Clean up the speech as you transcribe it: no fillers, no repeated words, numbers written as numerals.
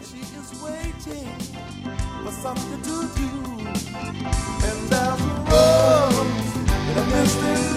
she is waiting for something to do. And there's a rose in a misty